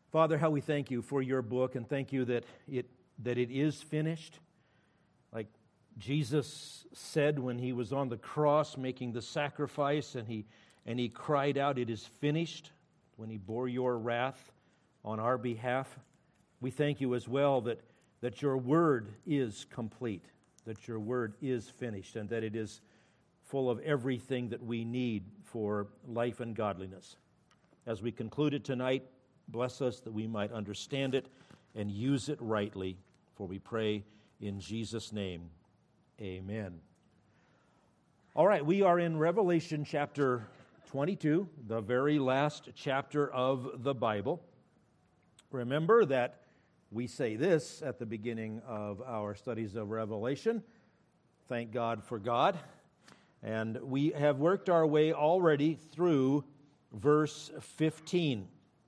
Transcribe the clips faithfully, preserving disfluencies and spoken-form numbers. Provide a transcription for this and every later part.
Father, how we thank you for your book, and thank you that it that it is finished. Like Jesus said when he was on the cross making the sacrifice, and he and he cried out, "It is finished," when he bore your wrath on our behalf. We thank you as well that, that your word is complete, that your word is finished, and that it is full of everything that we need for life and godliness. As we conclude it tonight, bless us that we might understand it and use it rightly, for we pray in Jesus' name. Amen. All right, we are in Revelation chapter twenty-two, the very last chapter of the Bible. Remember that we say this at the beginning of our studies of Revelation. Thank God for God. And we have worked our way already through verse fifteen.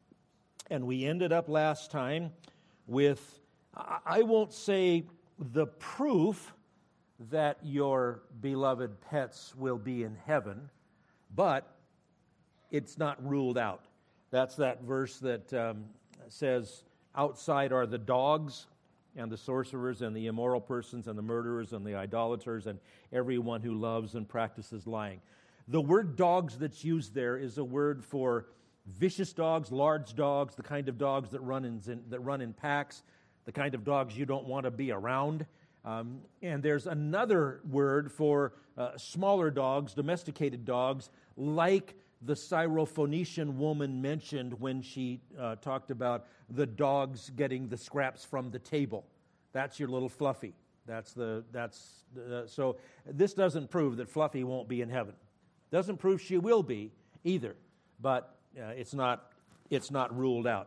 And we ended up last time with, I won't say the proof that your beloved pets will be in heaven, but it's not ruled out. That's that verse that um, says, outside are the dogs and the sorcerers and the immoral persons and the murderers and the idolaters and everyone who loves and practices lying. The word dogs that's used there is a word for vicious dogs, large dogs, the kind of dogs that run in, that run in packs, the kind of dogs you don't want to be around. Um, and there's another word for uh, smaller dogs, domesticated dogs, like the Syrophoenician woman mentioned when she uh, talked about the dogs getting the scraps from the table. That's your little Fluffy. That's the that's the, so this doesn't prove that Fluffy won't be in heaven. Doesn't prove she will be either. But uh, it's not it's not ruled out.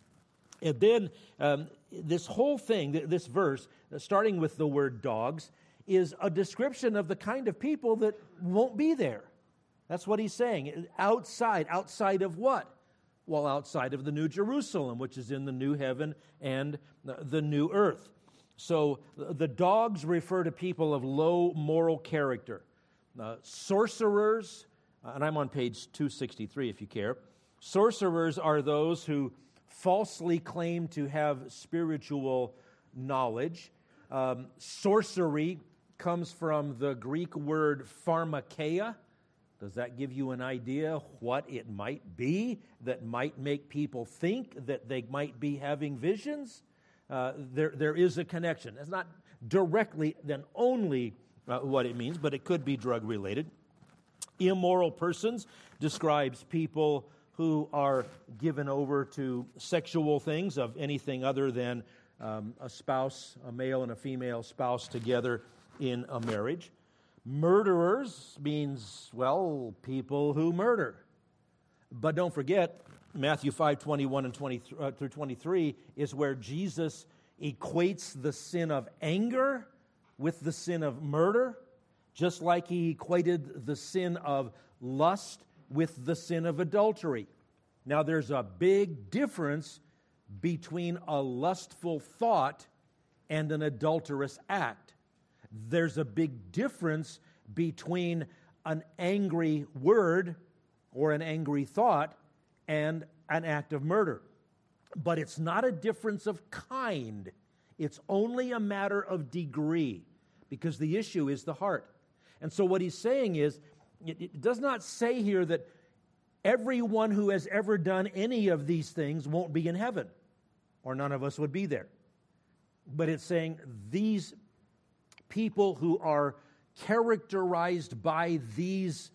And then um, this whole thing, this verse, starting with the word dogs, is a description of the kind of people that won't be there. That's what he's saying. Outside. Outside of what? Well, outside of the New Jerusalem, which is in the new heaven and the new earth. So the dogs refer to people of low moral character. Uh, sorcerers, and I'm on page two sixty-three if you care. Sorcerers are those who falsely claim to have spiritual knowledge. Um, sorcery comes from the Greek word pharmakeia. Does that give you an idea what it might be that might make people think that they might be having visions? Uh, there, there is a connection. It's not directly then only uh, what it means, but it could be drug-related. Immoral persons describes people who are given over to sexual things of anything other than um, a spouse, a male and a female spouse together in a marriage. Murderers means, well, people who murder. But don't forget, Matthew five, twenty-one and twenty uh, through twenty-three is where Jesus equates the sin of anger with the sin of murder, just like he equated the sin of lust with the sin of adultery. Now, there's a big difference between a lustful thought and an adulterous act. There's a big difference between an angry word or an angry thought and an act of murder. But it's not a difference of kind. It's only a matter of degree, because the issue is the heart. And so what he's saying is, it does not say here that everyone who has ever done any of these things won't be in heaven, or none of us would be there. But it's saying these people who are characterized by these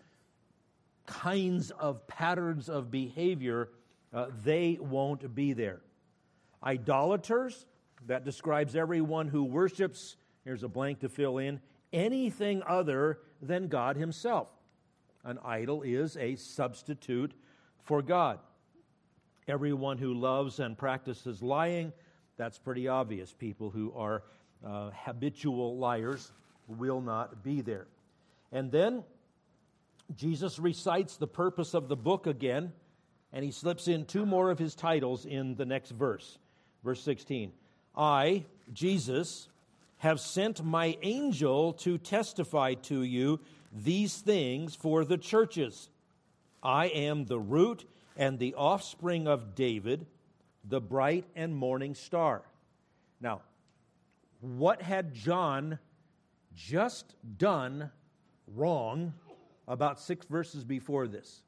kinds of patterns of behavior, uh, they won't be there. Idolaters, that describes everyone who worships, here's a blank to fill in, anything other than God himself. An idol is a substitute for God. Everyone who loves and practices lying, that's pretty obvious. People who are uh, habitual liars will not be there. And then Jesus recites the purpose of the book again, and he slips in two more of his titles in the next verse. Verse sixteen. I, Jesus, have sent my angel to testify to you these things for the churches. I am the root and the offspring of David, the bright and morning star. Now, what had John just done wrong about six verses before this?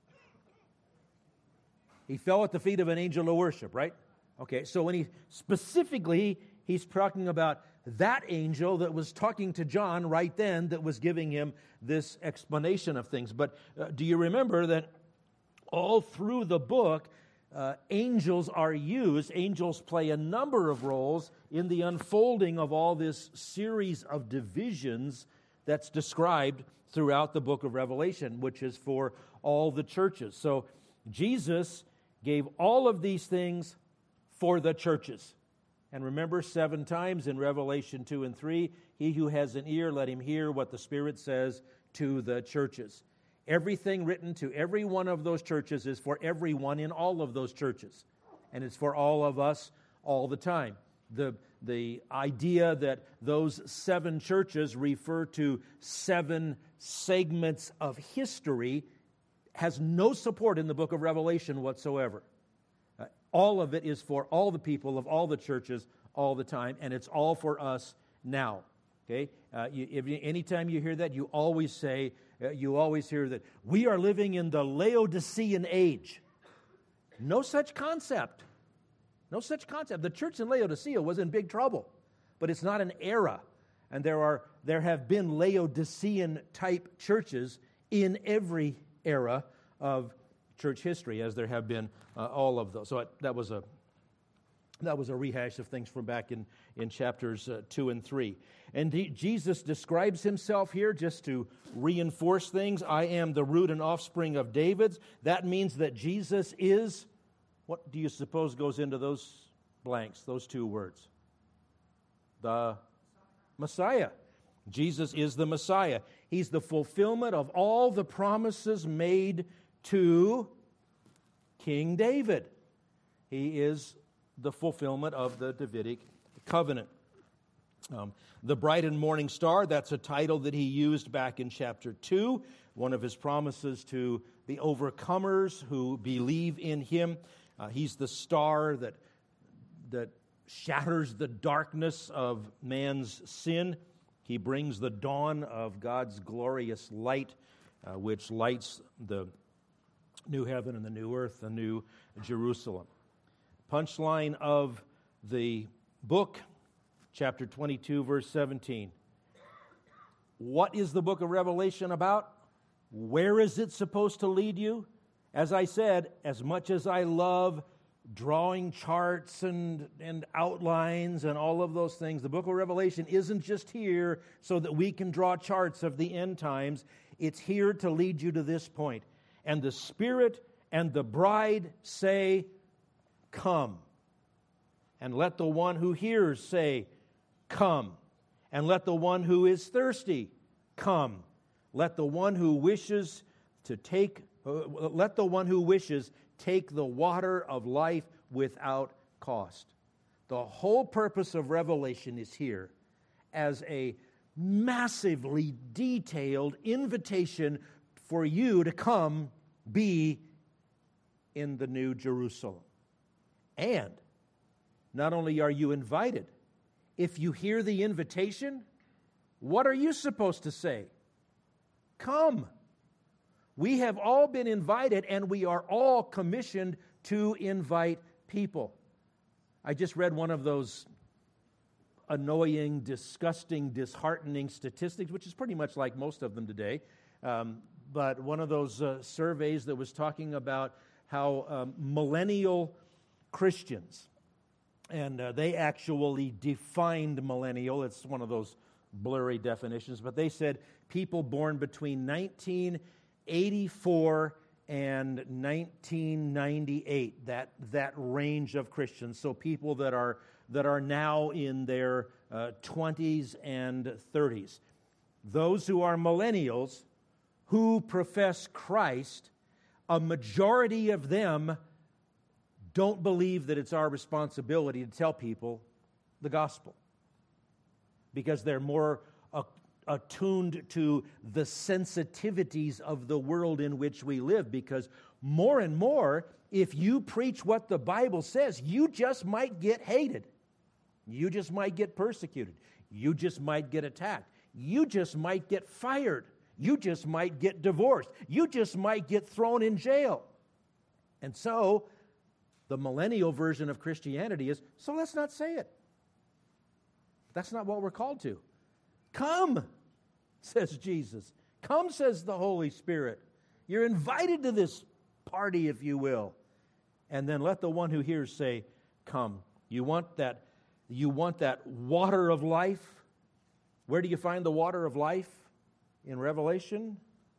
He fell at the feet of an angel of worship, right? Okay, so when he specifically, he's talking about that angel that was talking to John right then that was giving him this explanation of things. But uh, do you remember that all through the book, uh, angels are used, angels play a number of roles in the unfolding of all this series of divisions that's described throughout the book of Revelation, which is for all the churches. So Jesus gave all of these things for the churches. And remember, seven times in Revelation two and three, he who has an ear, let him hear what the Spirit says to the churches. Everything written to every one of those churches is for everyone in all of those churches. And it's for all of us all the time. The, the idea that those seven churches refer to seven segments of history has no support in the book of Revelation whatsoever. Uh, all of it is for all the people of all the churches all the time, and it's all for us now. Okay? Uh, you, if you, anytime you hear that, you always say, uh, you always hear that we are living in the Laodicean age. No such concept. No such concept. The church in Laodicea was in big trouble, but it's not an era. And there are there have been Laodicean type churches in every era of church history, as there have been uh, all of those. So it, that was a that was a rehash of things from back in in chapters uh, two and three. And he, Jesus describes himself here just to reinforce things. I am the root and offspring of David's. That means that Jesus is. What do you suppose goes into those blanks? Those two words. The Messiah. Jesus is the Messiah. He's the fulfillment of all the promises made to King David. He is the fulfillment of the Davidic covenant. Um, the bright and morning star, that's a title that he used back in chapter two, one of his promises to the overcomers who believe in him. Uh, he's the star that, that shatters the darkness of man's sin. He brings the dawn of God's glorious light, uh, which lights the new heaven and the new earth, the new Jerusalem. Punchline of the book, chapter twenty-two, verse seventeen. What is the book of Revelation about? Where is it supposed to lead you? As I said, as much as I love drawing charts and, and outlines and all of those things, the book of Revelation isn't just here so that we can draw charts of the end times. It's here to lead you to this point. And the Spirit and the bride say, come. And let the one who hears say, come. And let the one who is thirsty come. Let the one who wishes to take Uh, let the one who wishes take the water of life without cost. The whole purpose of Revelation is here as a massively detailed invitation for you to come be in the new Jerusalem. And not only are you invited, if you hear the invitation, what are you supposed to say? Come. We have all been invited, and we are all commissioned to invite people. I just read one of those annoying, disgusting, disheartening statistics, which is pretty much like most of them today. Um, but one of those uh, surveys that was talking about how um, millennial Christians, and uh, they actually defined millennial. It's one of those blurry definitions, but they said people born between nineteen eighty-four and nineteen ninety-eight, that that range of Christians. So people that are that are now in their uh, twenties and thirties. Those who are millennials who profess Christ, a majority of them don't believe that it's our responsibility to tell people the gospel, because they're more uh, attuned to the sensitivities of the world in which we live, because more and more, if you preach what the Bible says, you just might get hated. You just might get persecuted. You just might get attacked. You just might get fired. You just might get divorced. You just might get thrown in jail. And so, the millennial version of Christianity is, so let's not say it. That's not what we're called to. Come, says Jesus. Come, says the Holy Spirit. You're invited to this party, if you will. And then let the one who hears say, come. You want that, you want that water of life? Where do you find the water of life? In Revelation?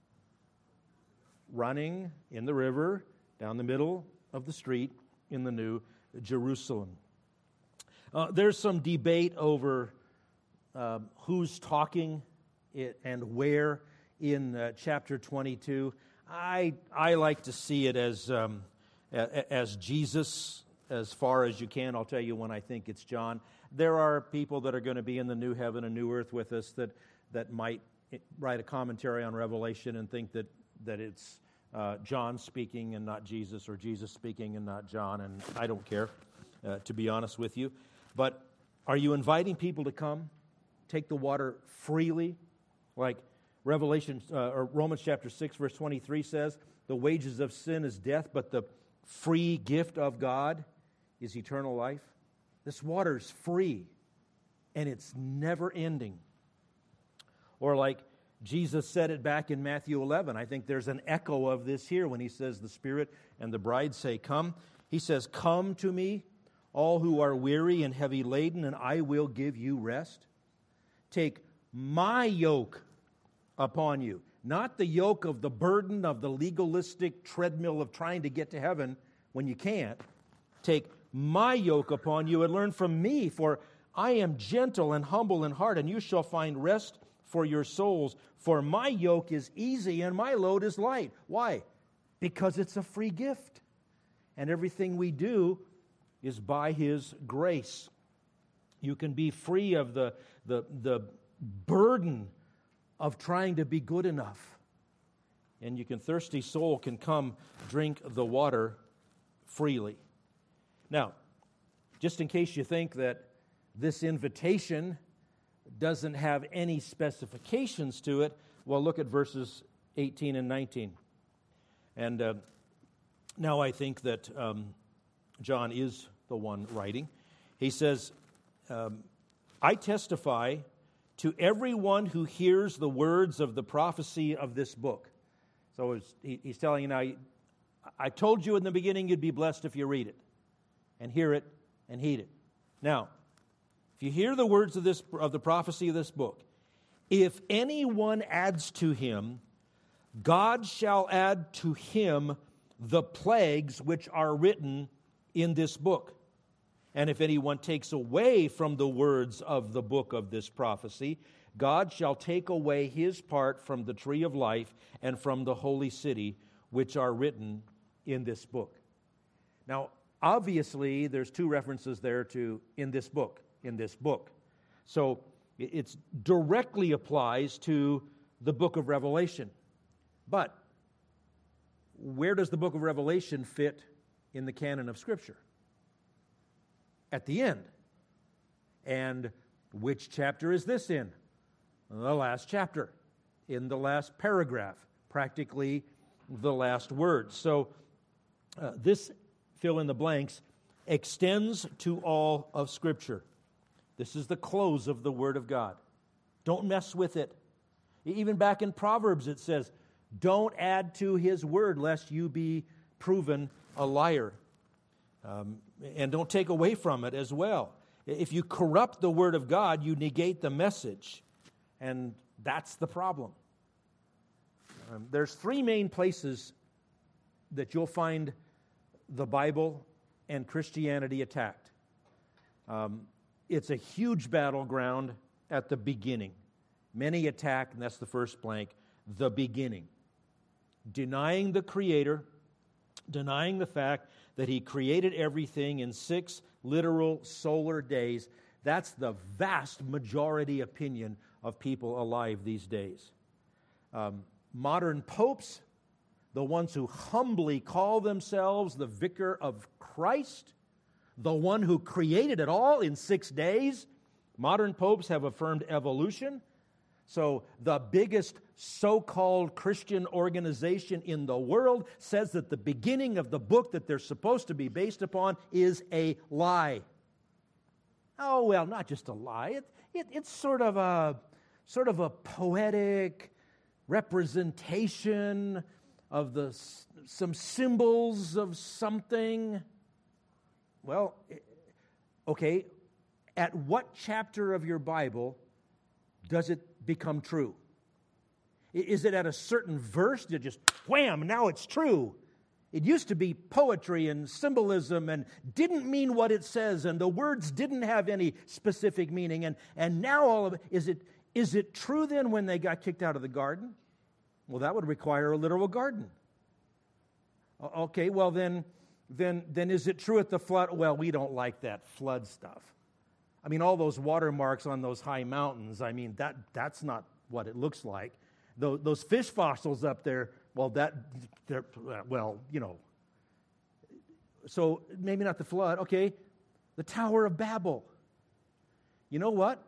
Running in the river, down the middle of the street in the New Jerusalem. Uh, there's some debate over uh, who's talking it and where in uh, chapter twenty-two. I I like to see it as um, a, as Jesus as far as you can. I'll tell you when I think it's John. There are people that are going to be in the new heaven and new earth with us that that might write a commentary on Revelation and think that that it's uh, John speaking and not Jesus, or Jesus speaking and not John. And I don't care, uh, to be honest with you. But are you inviting people to come, take the water freely, like Revelation uh, or Romans chapter six, verse twenty-three says, the wages of sin is death, but the free gift of God is eternal life? This water is free, and it's never ending. Or like Jesus said it back in Matthew eleven. I think there's an echo of this here when he says the Spirit and the bride say, come. He says, come to me, all who are weary and heavy laden, and I will give you rest. Take my yoke upon you, not the yoke of the burden of the legalistic treadmill of trying to get to heaven when you can't. Take my yoke upon you and learn from me, for I am gentle and humble in heart, and you shall find rest for your souls. For my yoke is easy and my load is light. Why? Because it's a free gift. And everything we do is by His grace. You can be free of the, the, the burden of trying to be good enough. And you can, thirsty soul can come drink the water freely. Now, just in case you think that this invitation doesn't have any specifications to it, well, look at verses eighteen and nineteen. And uh, now I think that um, John is the one writing. He says, um, I testify to everyone who hears the words of the prophecy of this book. So it's, he, he's telling you now, I told you in the beginning you'd be blessed if you read it and hear it and heed it. Now, if you hear the words of this of the prophecy of this book, if anyone adds to him, God shall add to him the plagues which are written in this book. And if anyone takes away from the words of the book of this prophecy, God shall take away his part from the tree of life and from the holy city, which are written in this book. Now, obviously, there's two references there to in this book, in this book. So it directly applies to the book of Revelation. But where does the book of Revelation fit in the canon of Scripture? At the end. And which chapter is this in? The last chapter, in the last paragraph, practically the last word. So uh, this, fill in the blanks, extends to all of Scripture. This is the close of the Word of God. Don't mess with it. Even back in Proverbs it says, don't add to His Word lest you be proven a liar. Um, and don't take away from it as well. If you corrupt the Word of God, you negate the message. And that's the problem. Um, there's three main places that you'll find the Bible and Christianity attacked. Um, it's a huge battleground at the beginning. Many attack, and that's the first blank, the beginning. Denying the Creator, denying the fact that He created everything in six literal solar days. That's the vast majority opinion of people alive these days. Um, modern popes, the ones who humbly call themselves the vicar of Christ, the one who created it all in six days. Modern popes have affirmed evolution. So the biggest so-called Christian organization in the world says that the beginning of the book that they're supposed to be based upon is a lie. Oh, well, not just a lie. It, it, it's sort of a sort of a poetic representation of the some symbols of something. Well, okay, at what chapter of your Bible does it become true? Is it at a certain verse that just, wham, now it's true? It used to be poetry and symbolism and didn't mean what it says, and the words didn't have any specific meaning. And, and now all of it, is it, is it true then when they got kicked out of the garden? Well, that would require a literal garden. Okay, well then, then, then is it true at the flood? Well, we don't like that flood stuff. I mean, all those watermarks on those high mountains, I mean, that that's not what it looks like. Those, those fish fossils up there, well, that, well, you know. So maybe not the flood. Okay, the Tower of Babel. You know what?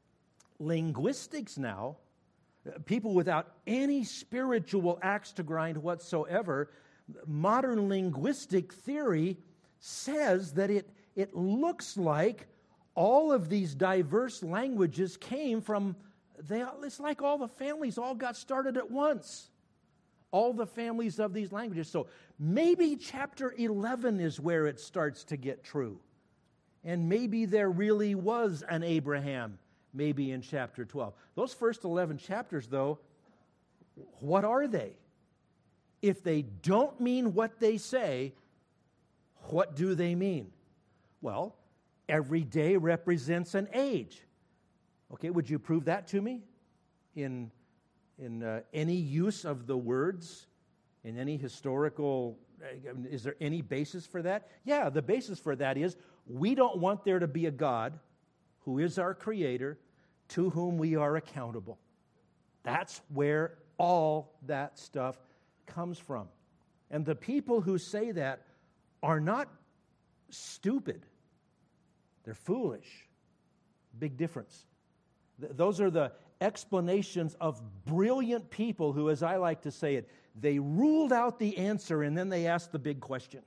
Linguistics now, people without any spiritual axe to grind whatsoever, modern linguistic theory says that it, it looks like all of these diverse languages came from, they, it's like all the families all got started at once. All the families of these languages. So maybe chapter eleven is where it starts to get true. And maybe there really was an Abraham, maybe in chapter twelve. Those first eleven chapters, though, what are they? If they don't mean what they say, what do they mean? Well, every day represents an age. Okay, would you prove that to me in, in uh, any use of the words, in any historical, is there any basis for that? Yeah, the basis for that is we don't want there to be a God who is our creator to whom we are accountable. That's where all that stuff comes from. And the people who say that are not stupid. They're foolish. Big difference. Th- those are the explanations of brilliant people who, as I like to say it, they ruled out the answer and then they asked the big question.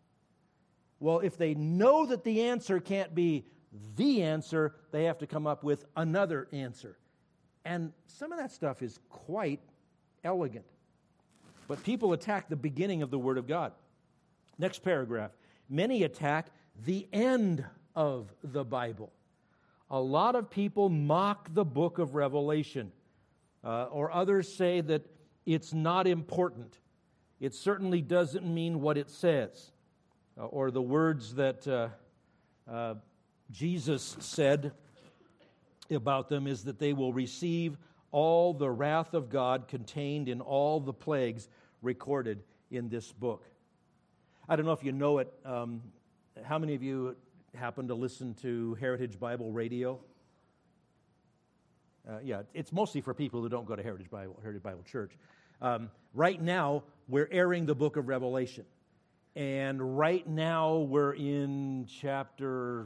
Well, if they know that the answer can't be the answer, they have to come up with another answer. And some of that stuff is quite elegant. But people attack the beginning of the Word of God. Next paragraph. Many attack the end of the Bible. A lot of people mock the book of Revelation, uh, or others say that it's not important. It certainly doesn't mean what it says. Uh, or the words that uh, uh, Jesus said about them is that they will receive all the wrath of God contained in all the plagues recorded in this book. I don't know if you know it. Um, how many of you happen to listen to Heritage Bible Radio? Uh, yeah, it's mostly for people who don't go to Heritage Bible, Heritage Bible Church. Um, right now, we're airing the book of Revelation. And right now, we're in chapter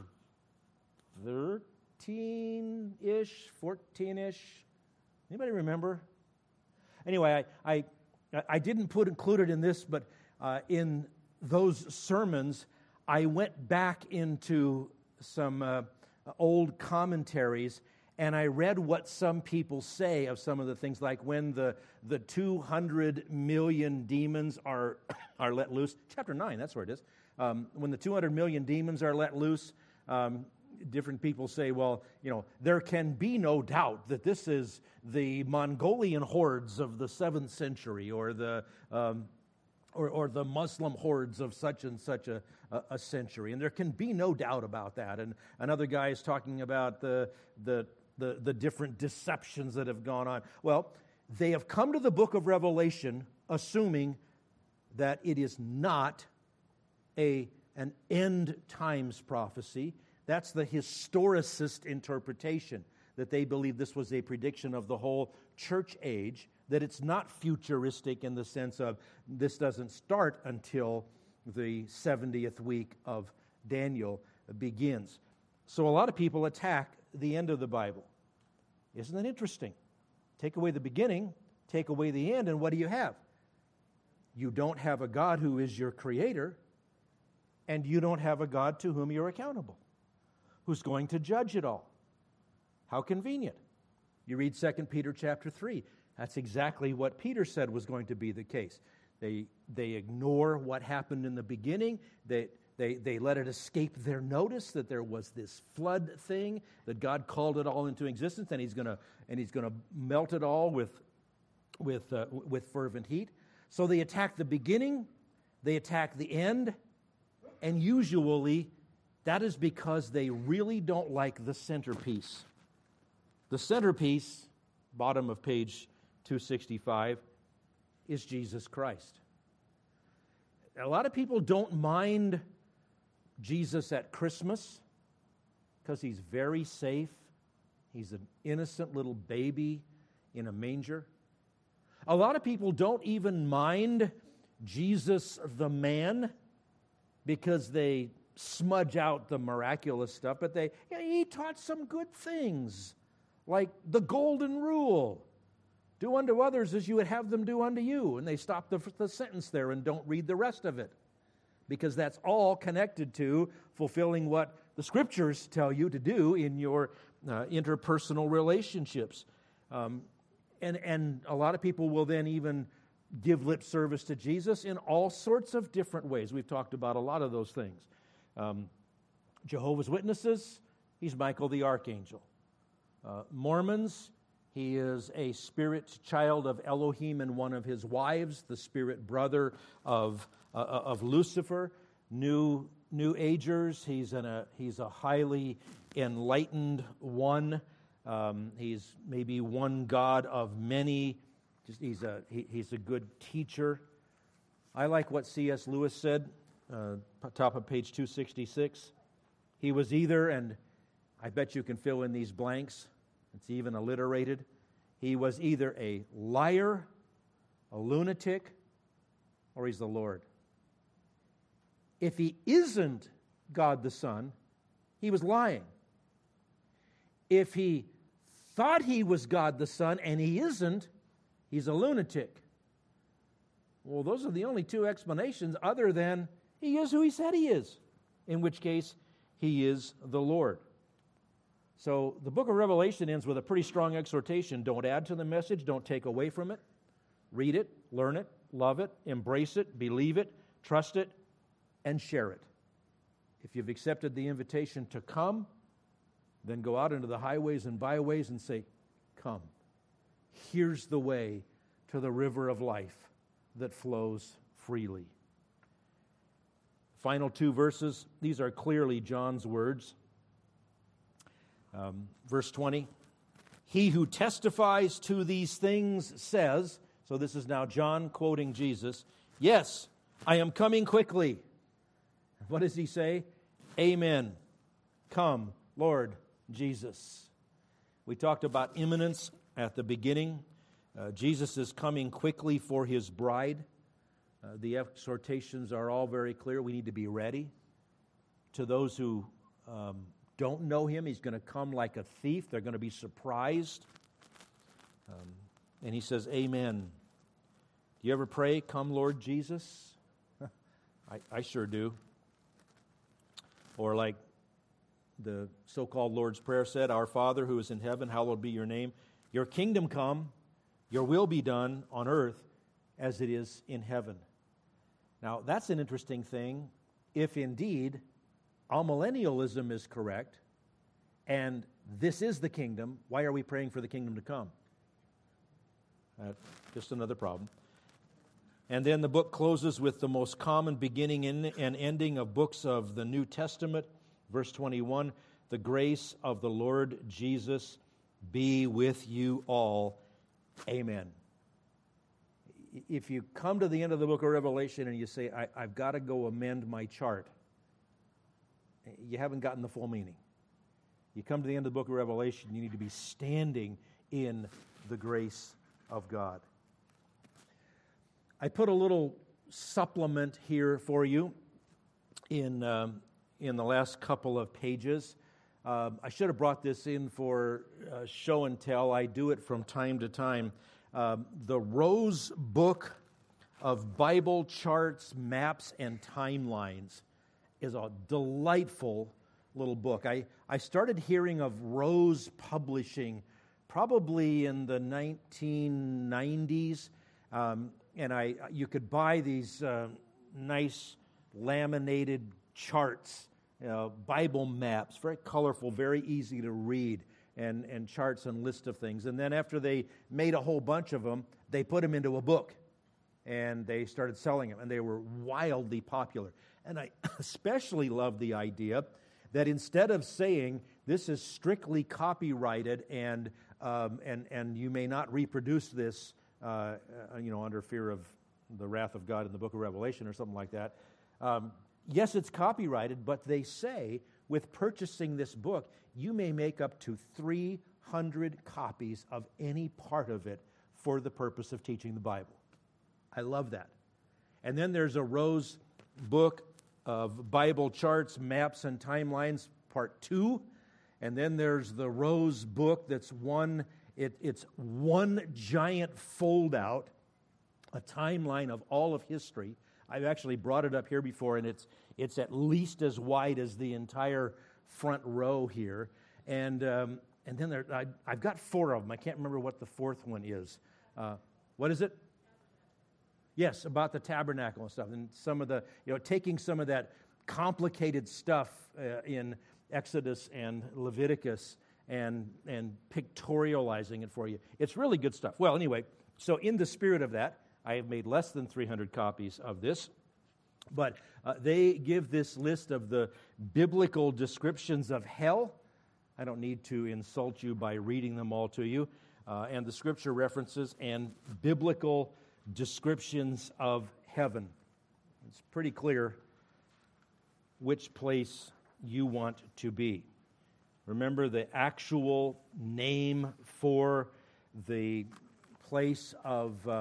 thirteen-ish, fourteen-ish. Anybody remember? Anyway, I I, I didn't put included in this, but uh, in those sermons, I went back into some uh, old commentaries, and I read what some people say of some of the things, like when the, the two hundred million demons are, are let loose. Chapter nine, that's where it is. Um, when the two hundred million demons are let loose, um, different people say, well, you know, there can be no doubt that this is the Mongolian hordes of the seventh century, or the... Um, Or, or the Muslim hordes of such and such a, a, a century. And there can be no doubt about that. And another guy is talking about the, the, the, the different deceptions that have gone on. Well, they have come to the book of Revelation assuming that it is not a, an end times prophecy. That's the historicist interpretation, that they believe this was a prediction of the whole church age, that it's not futuristic in the sense of this doesn't start until the seventieth week of Daniel begins. So a lot of people attack the end of the Bible. Isn't that interesting? Take away the beginning, take away the end, and what do you have? You don't have a God who is your creator, and you don't have a God to whom you're accountable, who's going to judge it all. How convenient. You read Second Peter chapter three. That's exactly what Peter said was going to be the case. They, they ignore what happened in the beginning. They, they, they let it escape their notice that there was this flood thing, that God called it all into existence, and He's going to and He's going to melt it all with with uh, with fervent heat. So they attack the beginning, they attack the end, and usually that is because they really don't like the centerpiece. The centerpiece, bottom of page two sixty-five, is Jesus Christ. A lot of people don't mind Jesus at Christmas because He's very safe. He's an innocent little baby in a manger. A lot of people don't even mind Jesus the man because they smudge out the miraculous stuff, but they, you know, He taught some good things, like the golden rule. Do unto others as you would have them do unto you. And they stop the, the sentence there and don't read the rest of it, because that's all connected to fulfilling what the Scriptures tell you to do in your uh, interpersonal relationships. Um, and, and a lot of people will then even give lip service to Jesus in all sorts of different ways. We've talked about a lot of those things. Um, Jehovah's Witnesses, he's Michael the Archangel. Uh, Mormons, he is a spirit child of Elohim and one of his wives, the spirit brother of uh, of Lucifer. New New Agers, he's in a he's a highly enlightened one. Um, he's maybe one God of many. Just he's a he, he's a good teacher. I like what C S Lewis said, uh, top of page two sixty-six. He was either, and I bet you can fill in these blanks. It's even alliterated. He was either a liar, a lunatic, or he's the Lord. If he isn't God the Son, he was lying. If he thought he was God the Son and he isn't, he's a lunatic. Well, those are the only two explanations other than he is who he said he is, in which case he is the Lord. So the book of Revelation ends with a pretty strong exhortation. Don't add to the message. Don't take away from it. Read it, learn it, love it, embrace it, believe it, trust it, and share it. If you've accepted the invitation to come, then go out into the highways and byways and say, come. Here's the way to the river of life that flows freely. Final two verses. These are clearly John's words. Um, verse twenty, he who testifies to these things says, so this is now John quoting Jesus, yes, I am coming quickly. What does he say? Amen. Come, Lord Jesus. We talked about imminence at the beginning. Uh, Jesus is coming quickly for his bride. Uh, the exhortations are all very clear. We need to be ready. To those who um, don't know him, he's going to come like a thief. They're going to be surprised. Um, and he says, amen. Do you ever pray, come Lord Jesus? I, I sure do. Or like the so-called Lord's Prayer said, our Father who is in heaven, hallowed be your name. Your kingdom come, your will be done on earth as it is in heaven. Now, that's an interesting thing. If indeed amillennialism is correct, and this is the kingdom, why are we praying for the kingdom to come? Uh, just another problem. And then the book closes with the most common beginning and ending of books of the New Testament. Verse twenty-one, the grace of the Lord Jesus be with you all. Amen. If you come to the end of the book of Revelation and you say, I, I've got to go amend my chart, you haven't gotten the full meaning. You come to the end of the book of Revelation, you need to be standing in the grace of God. I put a little supplement here for you in, um, in the last couple of pages. Uh, I should have brought this in for uh, show and tell. I do it from time to time. Uh, the Rose Book of Bible Charts, Maps, and Timelines is a delightful little book. I, I started hearing of Rose Publishing probably in the nineteen nineties, um, and I you could buy these uh, nice laminated charts, you know, Bible maps, very colorful, very easy to read, and, and charts and lists of things. And then after they made a whole bunch of them, they put them into a book, and they started selling them, and they were wildly popular. And I especially love the idea that instead of saying, this is strictly copyrighted and um, and and you may not reproduce this, uh, uh, you know, under fear of the wrath of God in the book of Revelation or something like that. Um, yes, it's copyrighted, but they say with purchasing this book, you may make up to three hundred copies of any part of it for the purpose of teaching the Bible. I love that. And then there's a Rose Book of Bible Charts, Maps, and Timelines, Part two. And then there's the Rose Book that's one, it, it's one giant fold-out, a timeline of all of history. I've actually brought it up here before, and it's it's at least as wide as the entire front row here. And um, and then there, I, I've got four of them. I can't remember what the fourth one is. Uh, what is it? Yes, about the tabernacle and stuff, and some of the, you know, taking some of that complicated stuff uh, in Exodus and Leviticus and and pictorializing it for you. It's really good stuff. Well, anyway, so in the spirit of that, I have made less than three hundred copies of this, but uh, they give this list of the biblical descriptions of hell. I don't need to insult you by reading them all to you, uh, and the scripture references and biblical descriptions of heaven. It's pretty clear which place you want to be. Remember, the actual name for the place of uh,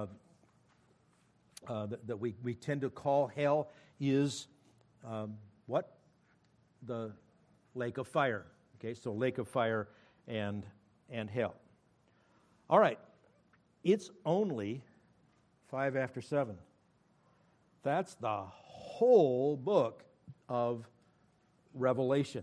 uh, that, that we, we tend to call hell is um, what? The lake of fire. Okay, so lake of fire and and hell. All right, it's only five after seven. That's the whole book of Revelation.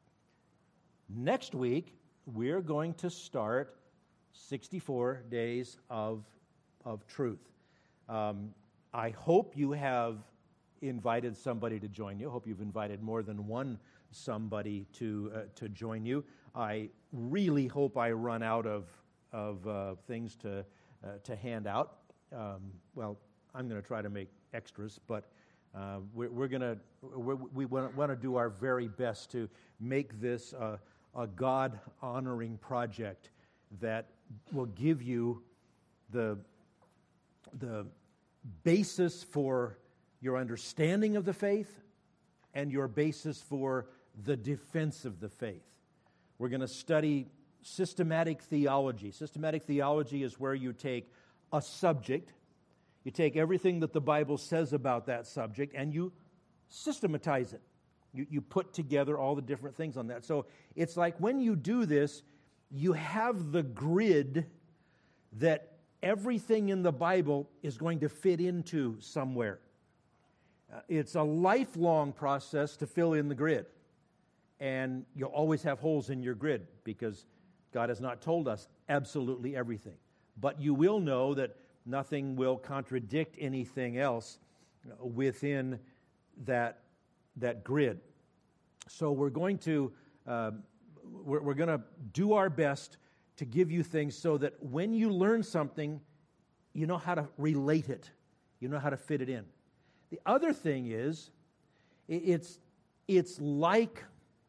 Next week, we're going to start sixty-four days of, of truth. Um, I hope you have invited somebody to join you. I hope you've invited more than one somebody to uh, to join you. I really hope I run out of of uh, things to uh, to hand out. Um, well, I'm going to try to make extras, but uh, we're, we're going to we want to do our very best to make this uh, a God-honoring project that will give you the the basis for your understanding of the faith and your basis for the defense of the faith. We're going to study systematic theology. Systematic theology is where you take a subject, you take everything that the Bible says about that subject, and you systematize it. You, you put together all the different things on that. So it's like when you do this, you have the grid that everything in the Bible is going to fit into somewhere. Uh, it's a lifelong process to fill in the grid. And you'll always have holes in your grid because God has not told us absolutely everything. But you will know that nothing will contradict anything else within that, that grid. So we're going to uh, we're, we're going to do our best to give you things so that when you learn something, you know how to relate it. You know how to fit it in. The other thing is, it's it's like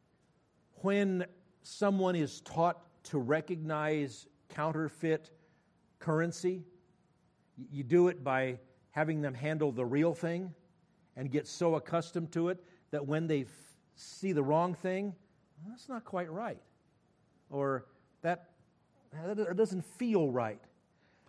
when someone is taught to recognize counterfeit currency. You do it by having them handle the real thing and get so accustomed to it that when they f- see the wrong thing, well, that's not quite right. Or that, that doesn't feel right.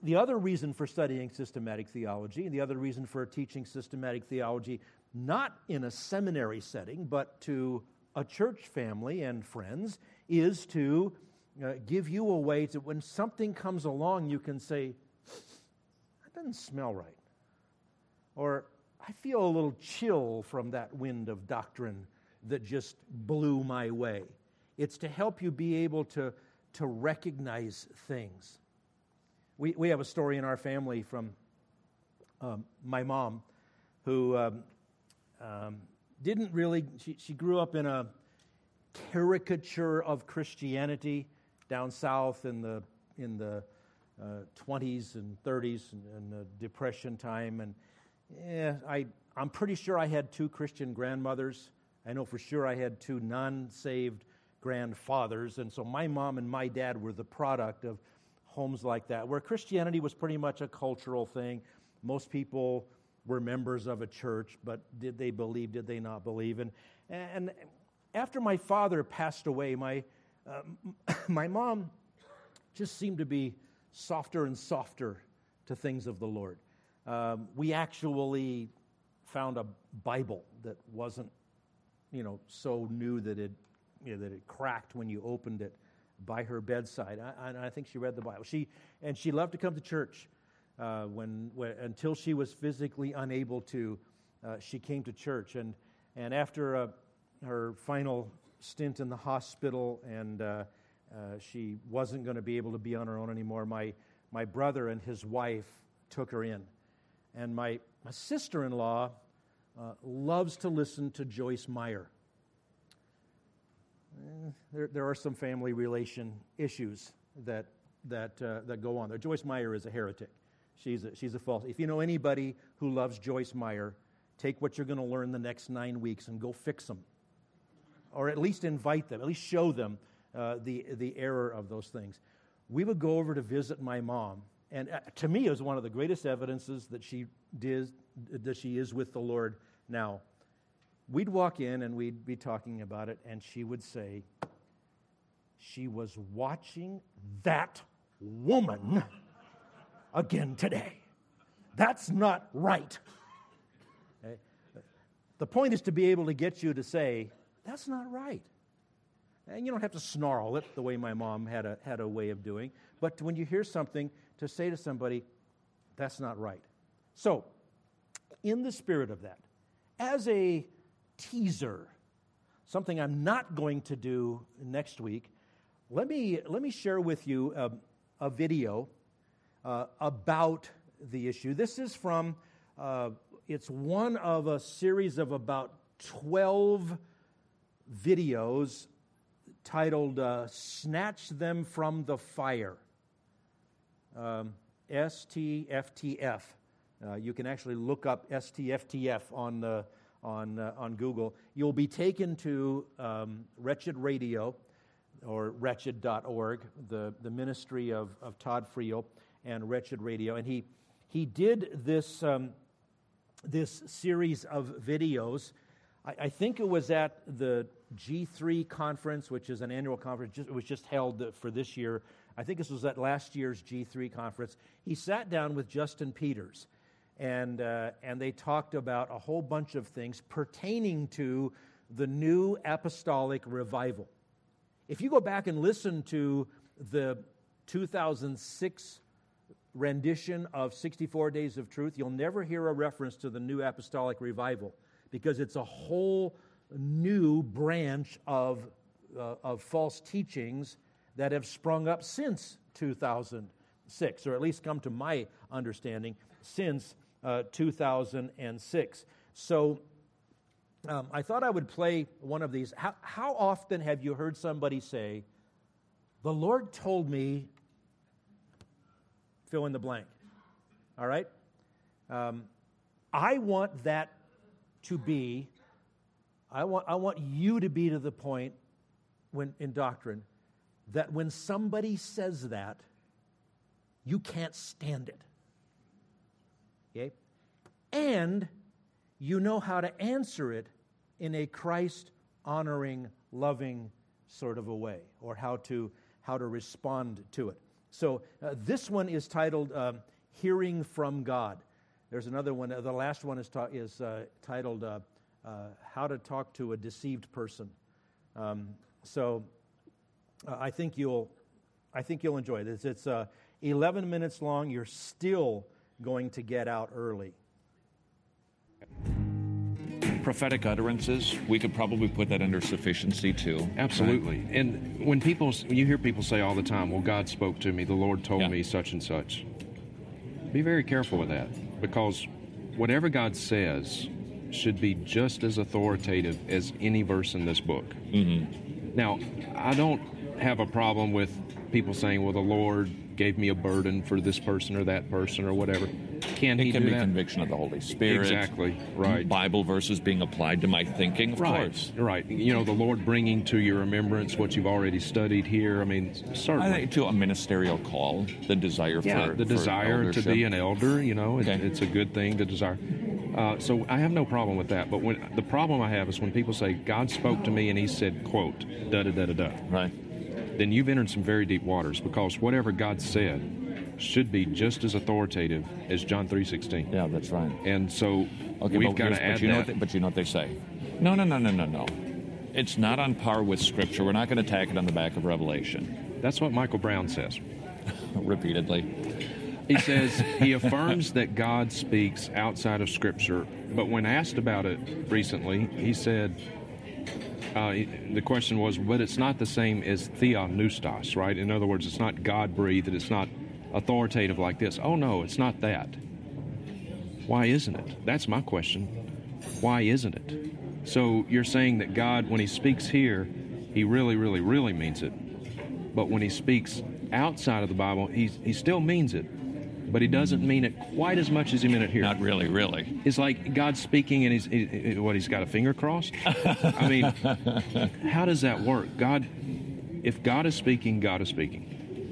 the other reason for studying systematic theology, and the other reason for teaching systematic theology, not in a seminary setting, but to a church family and friends, is to uh, give you a way to, when something comes along, you can say, that doesn't smell right. Or, I feel a little chill from that wind of doctrine that just blew my way. It's to help you be able to, to recognize things. We we have a story in our family from um, my mom, who um, um, didn't really, she, she grew up in a caricature of Christianity down south in the in the uh, twenties and thirties and, and the Depression time. And yeah, I, I'm pretty sure I had two Christian grandmothers. I know for sure I had two non-saved grandfathers. And so my mom and my dad were the product of homes like that, where Christianity was pretty much a cultural thing. Most people were members of a church, but did they believe, did they not believe? And and after my father passed away, my uh, my mom just seemed to be softer and softer to things of the Lord. Um, we actually found a Bible that wasn't, you know, so new that it, you know, that it cracked when you opened it by her bedside. I, I, I think she read the Bible. She and she loved to come to church. Uh, when, when until she was physically unable to, uh, she came to church. And and after uh, her final stint in the hospital, and uh, uh, she wasn't going to be able to be on her own anymore, my my brother and his wife took her in. And my, my sister-in-law uh, loves to listen to Joyce Meyer. Eh, there, there are some family relation issues that that uh, that go on there. Joyce Meyer is a heretic. She's a, she's a false. If you know anybody who loves Joyce Meyer, take what you're going to learn the next nine weeks and go fix them, or at least invite them, at least show them uh, the the error of those things. We would go over to visit my mom, and uh, to me, it was one of the greatest evidences that she did that she is with the Lord now. We'd walk in and we'd be talking about it, and she would say, "She was watching that woman again today. That's not right." Okay? The point is to be able to get you to say, "That's not right." And you don't have to snarl it the way my mom had a had a way of doing, but when you hear something, to say to somebody, "That's not right." So, in the spirit of that, as a teaser, something I'm not going to do next week, let me let me share with you a, a video Uh, about the issue. This is from, uh, it's one of a series of about twelve videos titled uh, Snatch Them from the Fire. Um, S T F T F. Uh, you can actually look up S T F T F on, the, on, uh, on Google. You'll be taken to um, Wretched Radio, or wretched dot org, the, the ministry of, of Todd Friel and Wretched Radio, and he he did this um, this series of videos. I, I think it was at the G three conference, which is an annual conference. Just, it was just held for this year. I think this was at last year's G three conference. He sat down with Justin Peters, and uh, and they talked about a whole bunch of things pertaining to the new apostolic revival. If you go back and listen to the two thousand six rendition of sixty-four Days of Truth, you'll never hear a reference to the new apostolic revival, because it's a whole new branch of uh, of false teachings that have sprung up since two thousand six, or at least come to my understanding since uh, two thousand six. So um, I thought I would play one of these. How, how often have you heard somebody say, "The Lord told me," fill in the blank. All right? Um, I want that to be, I want I want you to be to the point when in doctrine that when somebody says that, you can't stand it. Okay? And you know how to answer it in a Christ-honoring, loving sort of a way, or how to how to respond to it. So uh, this one is titled um, Hearing from God. There's another one. Uh, the last one is, ta- is uh, titled uh, uh, How to Talk to a Deceived Person. Um, so uh, I think you'll I think you'll enjoy this. It's uh, eleven minutes long. You're still going to get out early. Prophetic utterances, we could probably put that under sufficiency too. Absolutely. Right? And when people, you hear people say all the time, well, God spoke to me, the Lord told yeah. me such and such. Be very careful with that, because whatever God says should be just as authoritative as any verse in this book. Mm-hmm. Now, I don't have a problem with people saying, well, the Lord gave me a burden for this person or that person or whatever. Can it he can do be that? Conviction of the Holy Spirit. Exactly, right. Bible verses being applied to my thinking, of right. course. Right. You know, the Lord bringing to your remembrance what you've already studied here. I mean, certainly. I think to a ministerial call, the desire yeah, for the desire for to be an elder, you know, okay. it, it's a good thing to desire. Uh, so I have no problem with that. But when the problem I have is when people say, God spoke to me and he said, quote, da-da-da-da-da. Right. Then you've entered some very deep waters, because whatever God said should be just as authoritative as John three sixteen. Yeah, that's right. And so okay, we've got to add but you know that. What they, but you know what they say? No, no, no, no, no, no. It's not on par with Scripture. We're not going to tack it on the back of Revelation. That's what Michael Brown says. Repeatedly. He says he affirms that God speaks outside of Scripture, but when asked about it recently, he said, uh, the question was, but it's not the same as theopneustos, right? In other words, it's not God-breathed, it's not authoritative like this. Oh, no, it's not that. Why isn't it? That's my question. Why isn't it? So you're saying that God, when he speaks here, he really, really, really means it. But when he speaks outside of the Bible, he, he still means it. But he doesn't mean it quite as much as he meant it here. Not really, really. It's like God speaking and he's, he, what, he's got a finger crossed? I mean, how does that work? God, if God is speaking, God is speaking.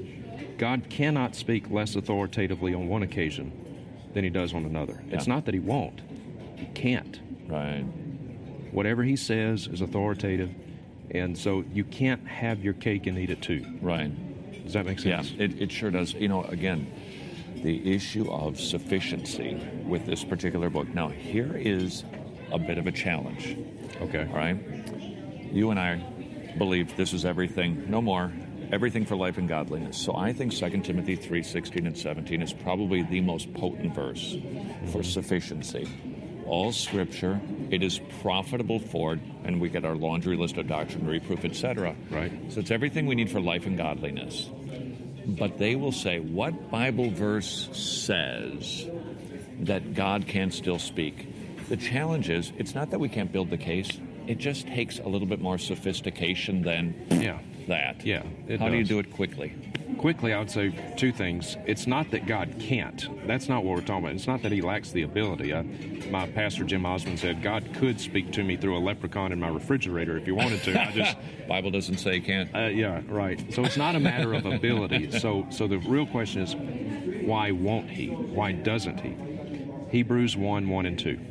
God cannot speak less authoritatively on one occasion than he does on another. Yeah. It's not that he won't. He can't. Right. Whatever he says is authoritative, and so you can't have your cake and eat it too. Right. Does that make sense? Yeah, it, it sure does. You know, again, the issue of sufficiency with this particular book. Now, here is a bit of a challenge. Okay. All right? You and I believe this is everything, no more, everything for life and godliness. So I think Second Timothy three sixteen and seventeen is probably the most potent verse for sufficiency. All Scripture, it is profitable for, and we get our laundry list of doctrine, reproof, et cetera. Right. So it's everything we need for life and godliness. But they will say, what Bible verse says that God can still speak? The challenge is, it's not that we can't build the case. It just takes a little bit more sophistication than yeah. that. Yeah. It How does. do you do it quickly? Quickly, I would say two things. It's not that God can't. That's not what we're talking about. It's not that he lacks the ability. I, my pastor, Jim Osmond, said, God could speak to me through a leprechaun in my refrigerator if he wanted to. I just Bible doesn't say he can't. Uh, yeah, right. So it's not a matter of ability. So, so the real question is, why won't he? Why doesn't he? Hebrews one, one and two.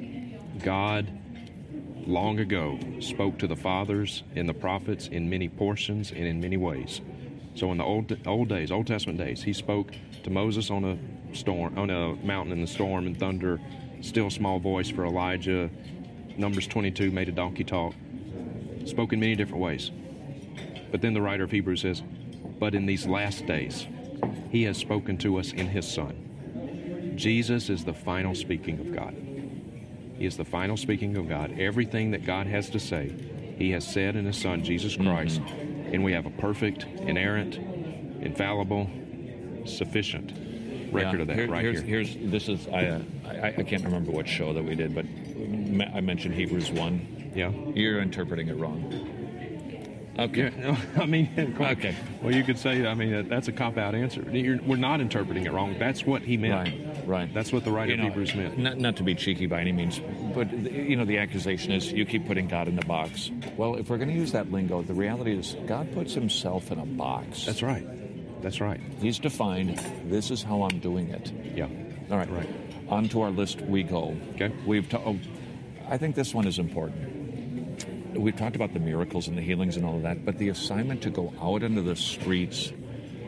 God, long ago, spoke to the fathers and the prophets in many portions and in many ways. So in the old old days, Old Testament days, he spoke to Moses on a storm, on a mountain in the storm and thunder, still small voice for Elijah. Numbers twenty-two made a donkey talk. Spoke in many different ways. But then the writer of Hebrews says, but in these last days, he has spoken to us in his Son. Jesus is the final speaking of God. He is the final speaking of God. Everything that God has to say, he has said in his Son, Jesus Christ. Mm-hmm. And we have a perfect, inerrant, infallible, sufficient record yeah, of that here, right here's, here. Here's, this is, I, uh, I, I can't remember what show that we did, but I mentioned Hebrews one. Yeah. You're interpreting it wrong. Okay. Yeah, I mean, okay. Well, you could say, I mean, that's a cop-out answer. You're, we're not interpreting it wrong. That's what he meant. Right, right. That's what the writer you know, of Hebrews meant. Not, not to be cheeky by any means, but, you know, the accusation is you keep putting God in the box. Well, if we're going to use that lingo, the reality is God puts himself in a box. That's right. That's right. He's defined, this is how I'm doing it. Yeah. All right. Right. On to our list we go. Okay. We've ta- oh, I think this one is important. We've talked about the miracles and the healings and all of that, but the assignment to go out into the streets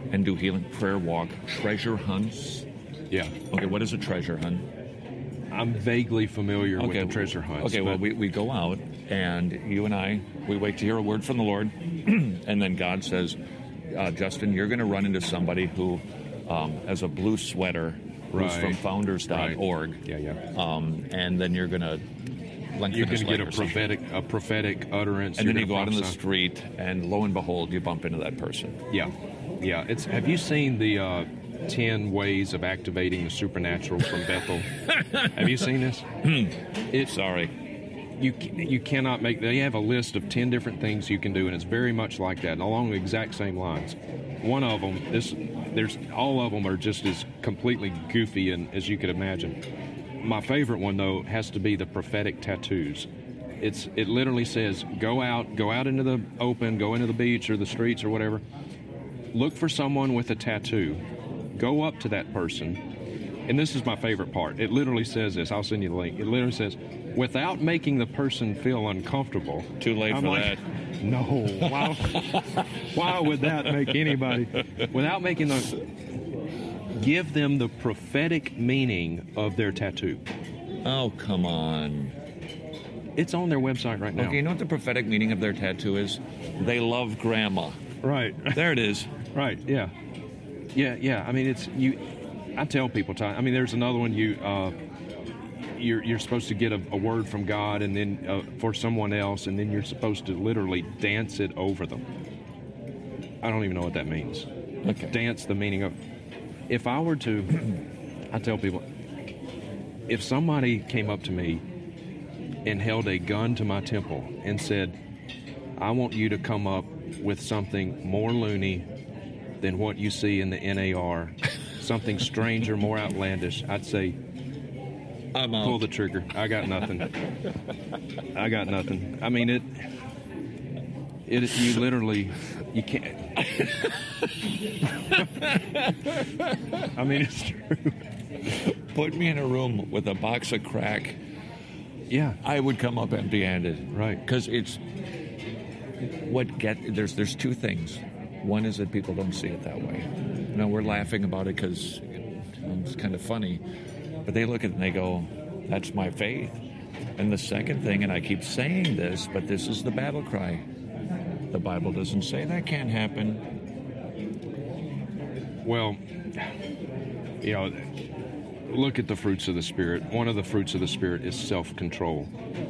and do healing prayer walk treasure hunts. Yeah. Okay, what is a treasure hunt? I'm vaguely familiar Okay. with the treasure hunts. Okay, well, but- we, we go out, and you and I, we wait to hear a word from the Lord, and then God says, uh, Justin, you're going to run into somebody who um, has a blue sweater, who's Right. from founders dot org, Right. Yeah, yeah. um, and then you're going to lengthen You're his going to get leg a or something. prophetic, a prophetic utterance. And You're then you gonna go out in the prophesy. street, and lo and behold, you bump into that person. Yeah, yeah. It's. Have you seen the uh, ten ways of activating the supernatural from Bethel? Have you seen this? It's Sorry. you. You cannot make. They have a list of ten different things you can do, and it's very much like that, along the exact same lines. One of them, this, there's all of them are just as completely goofy and as you could imagine. My favorite one though has to be the prophetic tattoos. It's it literally says go out, go out into the open, go into the beach or the streets or whatever. Look for someone with a tattoo. Go up to that person. And this is my favorite part. It literally says this. I'll send you the link. It literally says, without making the person feel uncomfortable. Too late I'm for like, that. No. Why, why would that make anybody? Without making the... Give them the prophetic meaning of their tattoo. Oh, come on. It's on their website right now. Okay, you know what the prophetic meaning of their tattoo is? They love grandma. Right. There it is. Right. Yeah. Yeah. Yeah. I mean, it's you. I tell people. I mean, there's another one. You. Uh, you're you're supposed to get a, a word from God, and then uh, for someone else, and then you're supposed to literally dance it over them. I don't even know what that means. Okay. Dance the meaning of. If I were to, I tell people, if somebody came up to me and held a gun to my temple and said, I want you to come up with something more loony than what you see in the N A R, something stranger, more outlandish, I'd say, I'm out. pull the trigger. I got nothing. I got nothing. I mean, it, it, you literally, you can't. I mean, it's true. Put me in a room with a box of crack. Yeah. I would come up empty-handed. Right. Because it's what get there's there's two things. One is that people don't see it that way. Now we're laughing about it because it's kind of funny, but they look at it and they go, "That's my faith." And the second thing, and I keep saying this, but this is the battle cry. The Bible doesn't say that can't happen. Well, you know, look at the fruits of the Spirit. One of the fruits of the Spirit is self-control.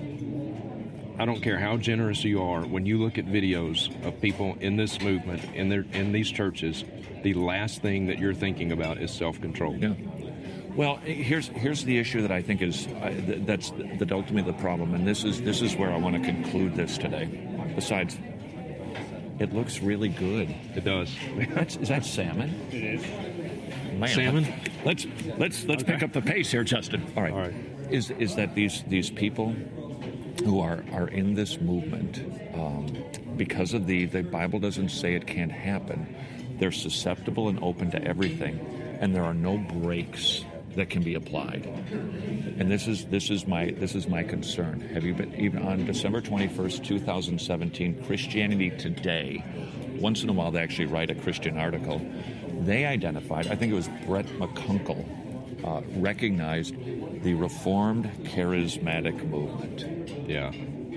I don't care how generous you are. When you look at videos of people in this movement, in their in these churches, the last thing that you're thinking about is self-control. Yeah. Well, here's here's the issue that I think is uh, th- that's the ultimate the problem, and this is this is where I want to conclude this today. Besides, it looks really good. It does. That's, is that salmon? It is. Man, Salmon? Let's let's let's pick up the pace here, Justin. All right. All right. Is is that these these people who are are in this movement um, because of the the Bible doesn't say it can't happen. They're susceptible and open to everything, and there are no brakes that can be applied. And this is this is my this is my concern. Have you been even on December twenty-first, twenty seventeen, Christianity Today? Once in a while, they actually write a Christian article. They identified, I think it was Brett McCunkle, uh, recognized the Reformed Charismatic movement. Yeah.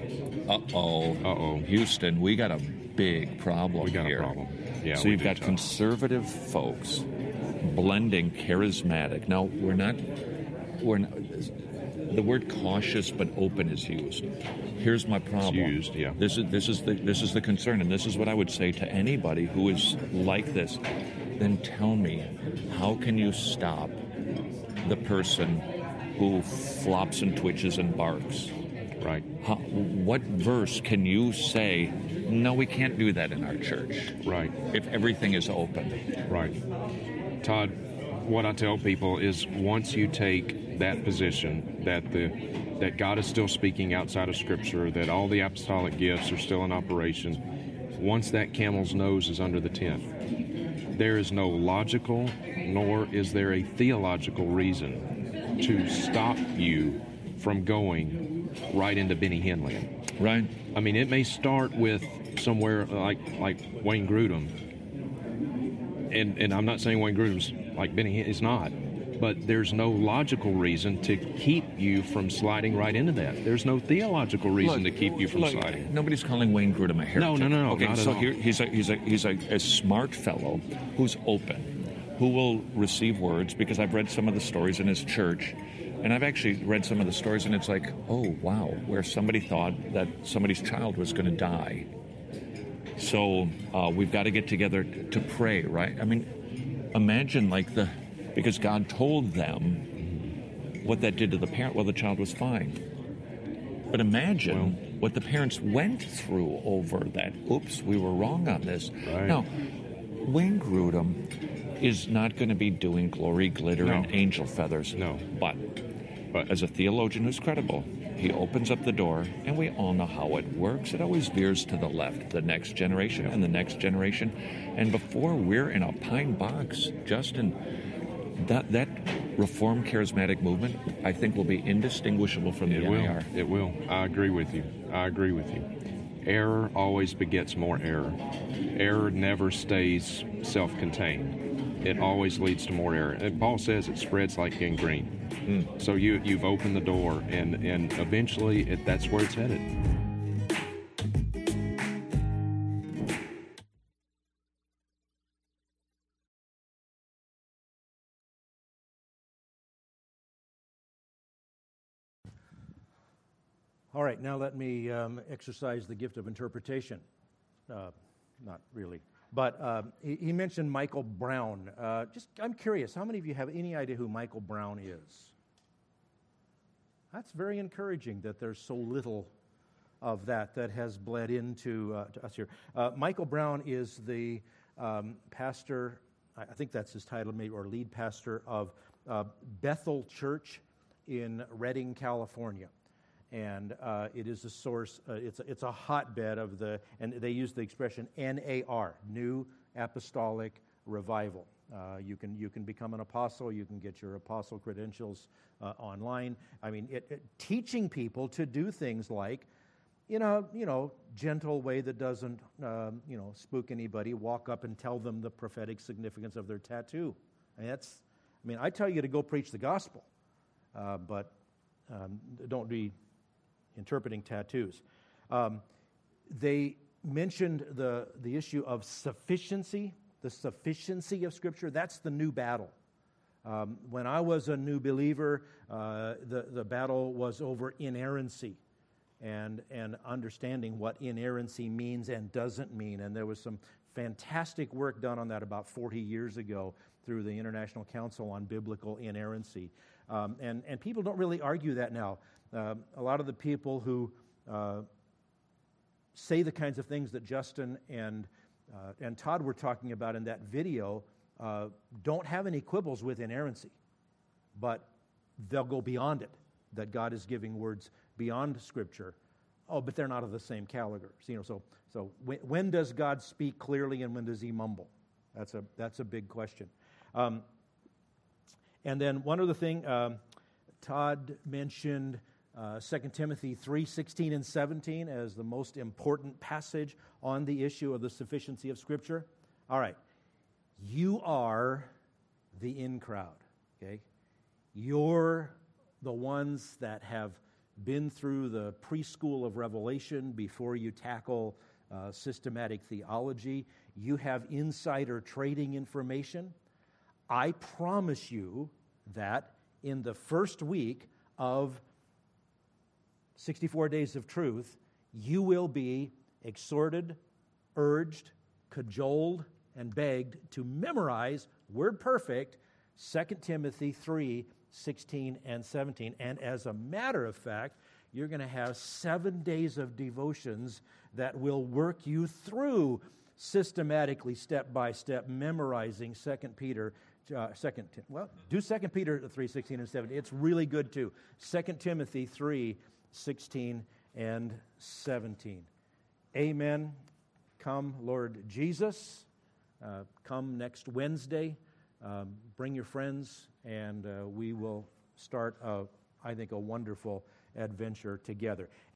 Uh-oh. Uh-oh. Houston, we got a big problem We got a here. problem. Yeah, so we you've do, got Tom. conservative folks blending charismatic. Now, we're not, we're not, the word cautious but open is used. Here's my problem. used, yeah. This is this is the this is the concern, and this is what I would say to anybody who is like this. Then tell me, how can you stop the person who flops and twitches and barks? Right. How, what verse can you say, no, we can't do that in our church? Right. If everything is open. Right. Todd, what I tell people is once you take that position that the that God is still speaking outside of Scripture, that all the apostolic gifts are still in operation, once that camel's nose is under the tent, there is no logical nor is there a theological reason to stop you from going right into Benny Hinn land. Right. I mean, it may start with somewhere like like Wayne Grudem, and, and I'm not saying Wayne Grudem's like Benny Hinn, it's not. But there's no logical reason to keep you from sliding right into that. There's no theological reason look, to keep you from look, sliding. Nobody's calling Wayne Grudem a heretic. No, no, no, no. Okay, not so at all. here he's a he's a he's a, a smart fellow who's open, who will receive words, because I've read some of the stories in his church, and I've actually read some of the stories, and it's like, oh wow, where somebody thought that somebody's child was going to die. So uh, we've got to get together to pray, right? I mean, imagine like the. Because God told them what that did to the parent. Well, the child was fine. But imagine well, what the parents went through over that. Oops, we were wrong on this. Right. Now, Wayne Grudem is not going to be doing glory, glitter, no. and angel feathers. No. But, but as a theologian who's credible, he opens up the door, and we all know how it works. It always veers to the left, the next generation and the next generation. And before we're in a pine box, Justin... That that Reformed charismatic movement, I think, will be indistinguishable from the it N A R. Will. It will. I agree with you. I agree with you. Error always begets more error. Error never stays self-contained. It always leads to more error. And Paul says it spreads like gangrene. Mm. So you, you've opened the door, and, and eventually it, that's where it's headed. All right, now let me um, exercise the gift of interpretation. Uh, not really. But um, he, he mentioned Michael Brown. Uh, just, I'm curious, how many of you have any idea who Michael Brown is? That's very encouraging that there's so little of that that has bled into uh, to us here. Uh, Michael Brown is the um, pastor, I think that's his title, maybe, or lead pastor of uh, Bethel Church in Redding, California. And uh, it is a source, uh, it's, a, it's a hotbed of the, and they use the expression N A R, New Apostolic Revival. Uh, you can you can become an apostle, you can get your apostle credentials uh, online. I mean, it, it, teaching people to do things like, in a, you know, gentle way that doesn't, um, you know, spook anybody, walk up and tell them the prophetic significance of their tattoo. And that's, I mean, I tell you to go preach the gospel, uh, but um, don't be interpreting tattoos. Um, they mentioned the, the issue of sufficiency, the sufficiency of Scripture. That's the new battle. Um, when I was a new believer, uh, the, the battle was over inerrancy and, and understanding what inerrancy means and doesn't mean. And there was some fantastic work done on that about forty years ago through the International Council on Biblical Inerrancy. Um, and, and people don't really argue that now. Uh, a lot of the people who uh, say the kinds of things that Justin and uh, and Todd were talking about in that video uh, don't have any quibbles with inerrancy, but they'll go beyond it, that God is giving words beyond Scripture. Oh, but they're not of the same caliber. So, you know, so so when, when does God speak clearly and when does He mumble? That's a that's a big question. Um, and then one other thing, um, Todd mentioned Uh, Second Timothy three sixteen and seventeen as the most important passage on the issue of the sufficiency of Scripture. All right. You are the in crowd, okay? You're the ones that have been through the preschool of Revelation before you tackle uh, systematic theology. You have insider trading information. I promise you that in the first week of sixty-four Days of Truth, you will be exhorted, urged, cajoled, and begged to memorize, word perfect, Second Timothy three sixteen and seventeen. And as a matter of fact, you're going to have seven days of devotions that will work you through systematically, step by step, memorizing Second Peter. Uh, second, well, do Second Peter three sixteen and seventeen. It's really good too. Second Timothy three sixteen and seventeen. Amen. Come, Lord Jesus. Uh, come next Wednesday. Um, bring your friends, and uh, we will start, a, I think, a wonderful adventure together.